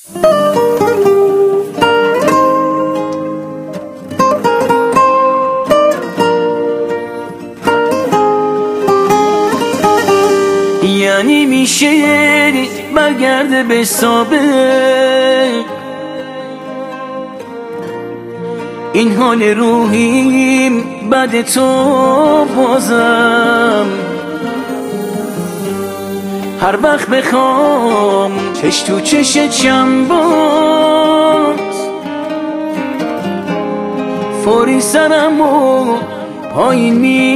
یعنی میشه برگرده به سابق این حال روحیم بعد تو بازم هر وقت بخوام چش تو چش باز فوری سرمو پایین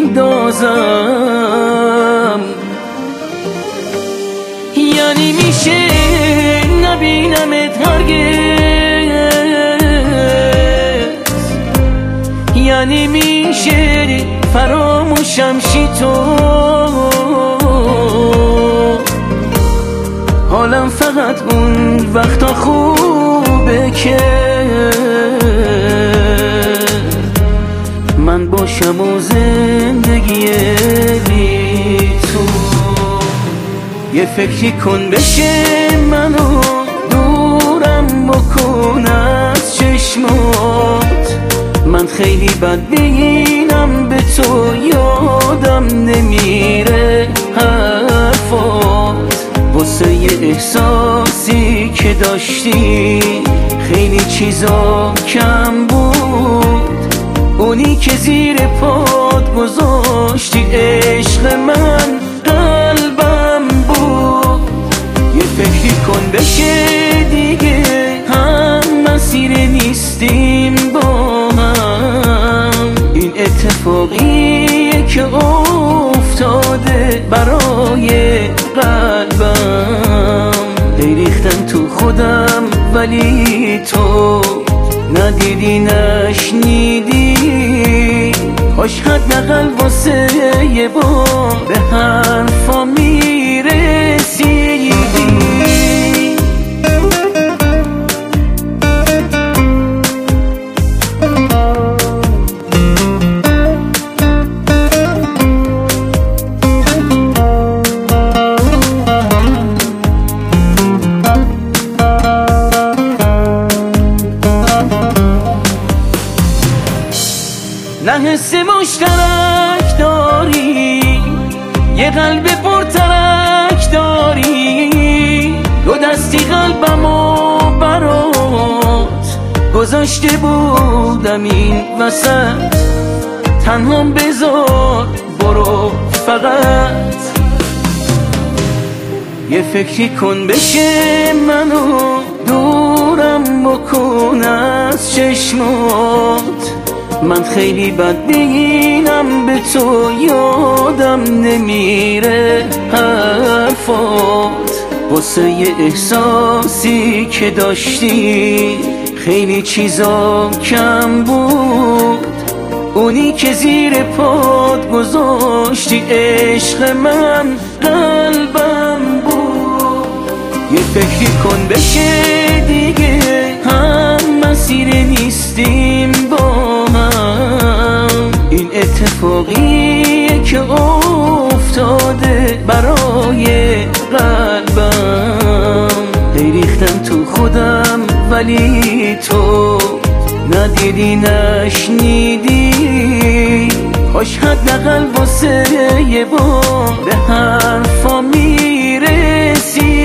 میندازم یعنی میشه نبینمت هرگز یعنی میشه فراموشم شی تو حالم فقط اون وقتا خوبه که من باشم و زندگی بی تو یه فکری کن بشه منو دورم بکن از چشمات من خیلی بد بینم به تو یادم نمیره حرفات واسه یه احساسی که داشتی خیلی چیزا کم بود اونی که زیر پات گذاشتی عشق من قلبم بود یه فکری کن بشه دیگه هم مسیر نیستیم با هم این اتفاقیه که افتاده برای قلبم ریختم تو خودم ولی تو ندیدی نشنیدی کاش حداقل واسه یه بار به حرفا میرسیدی نه حس مشترک داری یه قلب پرترک داری دو دستی قلبمو برات گذاشته بودم این وسط تنهام بذار برو فقط یه فکری کن بشه منو دورم بکن از چشمات من خیلی بد بینم به تو یادم نمیره حرفات واسه یه احساسی که داشتی خیلی چیزا کم بود اونی که زیر پات گذاشتی عشق من قلبم بود یه فکری کن بشه دیگه هم مسیر نیستیم با هم این اتفاقیه که افتاده برای قلبم ریختم تو خودم ولی تو ندیدی نشنیدی کاش حداقل واسه یه بار به حرفا میرسی